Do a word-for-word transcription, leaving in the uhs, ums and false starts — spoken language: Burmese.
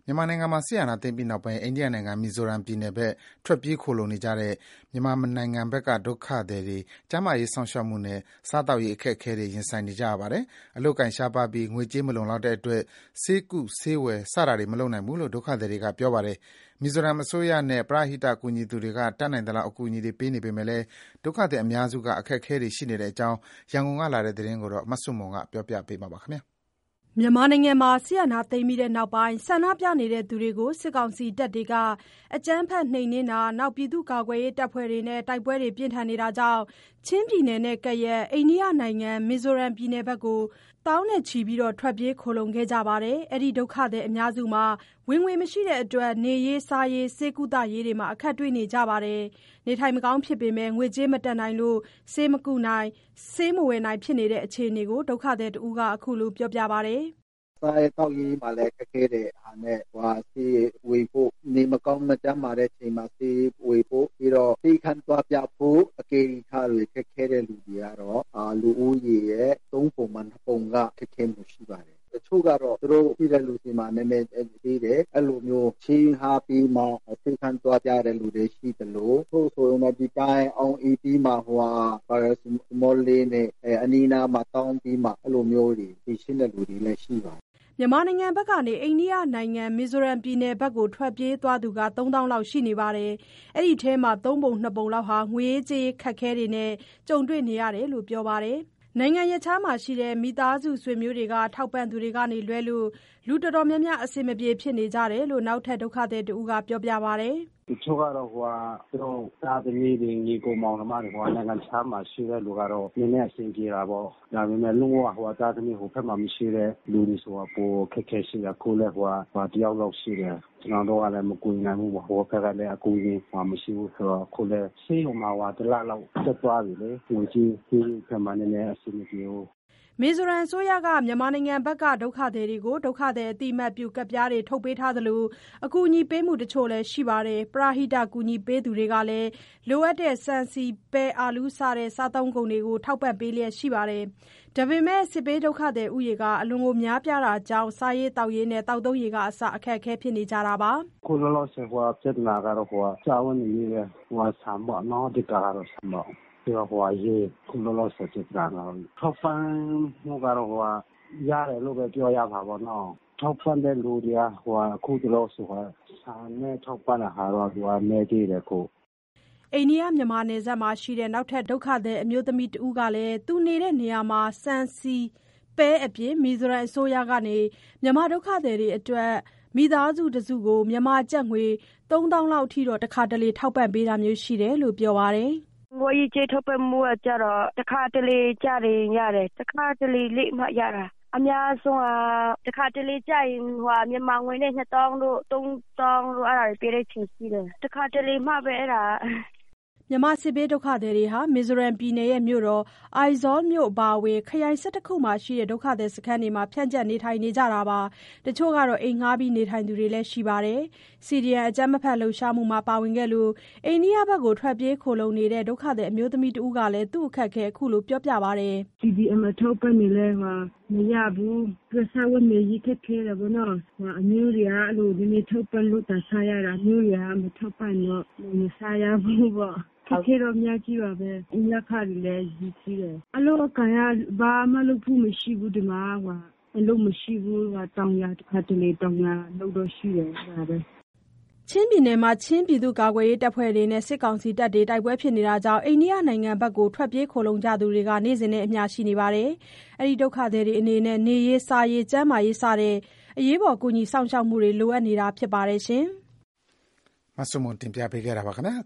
မြန်မာနိုင်ငံမှာစစ်အာဏာသိမ်းပြီးနောက်ပိုင်းအိန္ဒိယနိုင်ငံမီဇိုရမ်ပြည်နယ်ဘက်ထွက်ပြေးခိုလှုံနေကြတဲ့မြန်မာနိုင်ငံဘက်ကဒုက္ခသည်တွေကျန်းမာရေးစောင့်ရှောက်မှုနဲ့စားသောက်ရေးအခက်အခဲတွေရင်ဆိုင်နေကြရပါတယ်။အလုပ်အကိုင်ရှားပါးပြီးငွေကြေးမလုံလောက်တဲ့အတွက်ဆေးကုဆေးဝယ်စတာတွေမလုပ်နိုင်ဘူးလို့ဒုက္ခသည်တွေကပြောပါတယ်။မီဇိုရမ်အစိုးရနဲ့ပရဟိတကူညီသူတွေကတတ်နိုင်သလောက်အကူအညီတွေပေးနေပေမဲ့လည်းဒုက္ခသည်အများစုကအခက်အခဲတွေရှိနေတဲ့အကြောင်းရန်ကုန်ကလာတဲ့သတင်းကိုမဆုမွန်ကပြောပြပေးမှာပါခင်ဗျာ။မြန်မာနိုင်ငံမှာစစ်အာဏာသိမ်းပြီးနောက်ပိုင်းဆန္ဒပြနေတဲ့သူတွေကိုစစ်ကောင်စီတပ်တွေကအကြမ်းဖက်နှိမ်နင်းတာနောက်ပြည်သူ့ကာကွယ်ရေးတပ်ဖွဲ့တွေနဲ့တိုက်ပွဲတွေပြင်းထန်နေတာကြောင့်ချင်းပြည်နယ်နဲ့ကပ်ရက်အိန္ဒိယနိုင်ငံမီဇိုရမ်ပြည်နယ်ဘက်ကိုတောင်းနဲ့ချီပြီးထွက်ပြေးခိုလှုံခဲ့ကြပါတယ်။အဲဒီဒုက္ခသည်အများစုမှာဝင်ငွေမရှိတဲ့အတွက်နေရေးစားရေးဆေးကုသရေးတွေမှာအခက်တွေ့နေကြပါတယ်။နေထိုင်မကောင်းဖြစ်ပေမဲ့ငွေကြေးမတတ်နိုင်လို့ဆေးမကုနိုင်ဆေးမဝယ်နိုင်ဖြစ်နေတဲ့အခြေအနေကိုဒုက္ခသည်တဦးကအခုလိုပြောပြပါတယ်။စားရတော့ရေးမှာလည်းခက်ခဲတဲ့အားနဲ့ဟွာစီဝေဖို့နေမကောင်းမကြမ်းမာတဲ့ချိန်မှာစီဝေဖို့ပြီးတော့ဒီခံသွားပြဖို့အကေရီထားတွေခက်ခဲတဲ့လူတွေကတော့အာလူဦးရေရဲ့သုံးပုံမှန်ပုံကခက်ခဲမှုရှိပါတယ်တချို့ကတော့သူတို့ပြည်တဲ့လူစီမှာနည်းနည်းသေးတယ်အဲ့လိုမျိုးချင်းဟာပြီးမှသိခံသွားပြတဲ့လူတွေရှိတယ်လို့ဆိုဆိုရင်ဒီတိုင်းအောင်အီပီမှာဟွာပါရစမော်လေးနဲ့အနီနာမှာတောင်းပြီးမှအဲ့လိုမျိုးတွေသိရှင်းတဲ့လူတွေလည်းရှိပါတယ်မြန်မာနိုင်ငံဘက်ကနေအိန္ဒိယနိုင်ငံမီဇိုရမ်ပြည်နယ်ဘက်ကိုထွက်ပြေးသွားသူကသုံးသောင်းလောက်ရှိနေပါတယ်။အဲ့ဒီထဲမှာသုံးပုံနှစ်ပုံလောက်ဟာငွေကြေးခက်ခဲတွေနဲ့ကြုံတွေ့နေရတယ်လို့ပြောပါတယ်။နိုင်ငံရခြားမှာရှိတဲ့မိသားစုဆွေမျိုးတွေကထောက်ပံ့သူတွေကနေလွဲလို့လူတော်တော်များများအဆင်မပြေဖြစ်နေကြတယ်လို့နောက်ထပ်ဒုက္ခသည်တဦးကပြောပြပါတယ်။တချို့ကတော့ဟိုဟာသူတို့သားသမီးတွေညီကိုမောင်နှမတွေဟိုနိုင်ငံခြားမှာရှိတဲ့လူကတော့နည်းနည်းအဆင်ပြေတာပေါ့ဒါပေမဲ့လုံးဝဟိုသားသမီးဟိုဖက်မှာမရှိတဲ့လူတွေဆိုတာပိုခက်ခဲရှိတာကိုလည်းဟိုဟာတယောက်လောက်ရှိတယ်ကျွန်တော်တို့ကလည်းမကူနိုင်ဘူးဟိုဖက်ကလည်းအကူကြီးဟိုမရှိဘူးဆိုတော့ကိုလည်းဆေးရုံမှာဟိုတလားလောက်တက်သွားပြီလေငွေကြီးဒီဖက်မှာနည်းနည်းအဆင်မပြေဘူးမီဇိုရမ်အစိုးရကမြန်မာနိုင်ငံဘက်ကဒုက္ခသည်တွေကိုဒုက္ခသည်အတိမတ်ပြုကပ်ပြားတွေထုတ်ပေးထားသလိုအကူအညီပေးမှုတချို့လည်းရှိပါတယ်ပရဟိတကူညီပေးသူတွေကလည်းလိုအပ်တဲ့ဆန်စီပဲအာလူးစတဲ့စားသုံးကုန်တွေကိုထောက်ပံ့ပေးလျက်ရှိပါတယ်ဒါပေမဲ့စစ်ပေးဒုက္ခသည်ဥယေကအလွန်ကိုများပြားတာကြောင့်စားရေးတောက်ရေးနဲ့တောက်သုံးရေကအစအခက်အခဲဖြစ်နေကြတာပါခုလောလောဆယ်ဟိုပြဿနာကတော့ဟိုစာဝန်ကြီးရဲ့ဟိုဆမ်းပေါ့နော်ဒီကတော့ဆမ်းပေါ့ဒီဟိုရေခုလောလောဆယ်ပြဿနာတော့ထောက်ပံ့မှုကတော့ဟိုရတယ်လို့ပဲပြောရပါဘောနော်ထောက်ပံ့တဲ့လူတွေကဟိုအခုတလို့ဆိုဟိုစာနဲ့ထောက်ပံ့တာဟာတော့သူကနေကြည့်တယ်ကိုအိန္ဒိယမြန်မာနယ်စပ်မှာရှိတဲ့နောက်ထပ်ဒုက္ခသည်အမျိုးသမီးတဦးကလည်းသူနေတဲ့နေရာမှာစံစီပဲအပြင်မီဇိုရမ်အစိုးရကနေမြန်မာဒုက္ခသည်တွေအတွက်မိသားစုတစုကိုမြန်မာကျပ်ငွေသုံးသောင်းလောက်အထိတော့တစ်ခါတလေထောက်ပံ့ပေးတာမျိုးရှိတယ်လို့ပြောပါတယ်ငွေကြေးထောက်ပံ့မှုကြတော့တစ်ခါတလေကြရင်ရတယ်တစ်ခါတလေလိမ့်မှရတာအများဆုံးကတစ်ခါတလေကြရင်ဟိုမြန်မာငွေနဲ့နှစ်တောင်းတို့သုံးတောင်းတို့အဲ့ဒါတွေပေးတဲ့ချိန်ရှိတယ်တစ်ခါတလေမှပဲအဲ့ဒါမြန်မာစစ်ဘေးဒုက္ခသည်တွေဟာမီဇိုရမ်ပြည်နယ်ရဲ့မြို့တော်အိုင်ဇောလ်မြို့အပါအဝင်ခရိုင်၁၁ခုမှာရှိတဲ့ဒုက္ခသည်စခန်းတွေမှာဖြန့်ကျက်နေထိုင်နေကြတာပါတချို့ကတော့အိမ်ငှားပြီးနေထိုင်သူတွေလည်းရှိပါတယ်စီဒီအန်အကြမ်းမဖက်လှုပ်ရှားမှုမှာပါဝင်ခဲ့လို့အိန္ဒိယဘက်ကိုထွက်ပြေးခိုလှုံနေတဲ့ဒုက္ခသည်အမျိုးသမီးတဦးကလည်းသူ့အခက်အခဲအခုလိုပြောပြပါတယ်စီဒီအမ် အထောက်ပံ့နေလဲဟာမရဘူးပြဿနာဝင်ကြီးခက်ခဲတယ်ဗောနော်အမျိုးတွေကအဲ့လိုဒီနေ့ထောက်ပံ့လို့တဆာရတာအမျိုးတွေကမထောက်ပံ့တော့မစားရဘူးဗောခေတော့များကြီးပါပဲအင်းလက်ခါတွေလည်းကြီးကြီးတယ်အလို့အကန်ရဘာမှလုပ်ဖို့မရှိဘူးဒီမှာကွာအလုပ်မရှိဘူးကတောင်ရတစ်ခါတလေတောင်ရလုပ်တော့ရှိတယ်ဒါပဲချင်းပြည်နယ်မှာချင်းပြည်သူ့ကာကွယ်ရေးတပ်ဖွဲ့တွေနဲ့စစ်ကောင်စီတပ်တွေတိုက်ပွဲဖြစ်နေတာကြောင့်အိန္ဒိယနိုင်ငံဘက်ကိုထွက်ပြေးခိုလှုံကြသူတွေကနေ့စဉ်နဲ့အမျှရှိနေပါတယ်။အဲဒီဒုက္ခသည်တွေအနေနဲ့နေရေးစားရေးကျန်းမာရေးစတဲ့အရေးပေါ်ကူညီဆောင်ရှောက်မှုတွေလိုအပ်နေတာဖြစ်ပါတယ်ရှင်။မဆုမွန်တင်ပြပေးခဲ့တာပါခင်ဗျာ။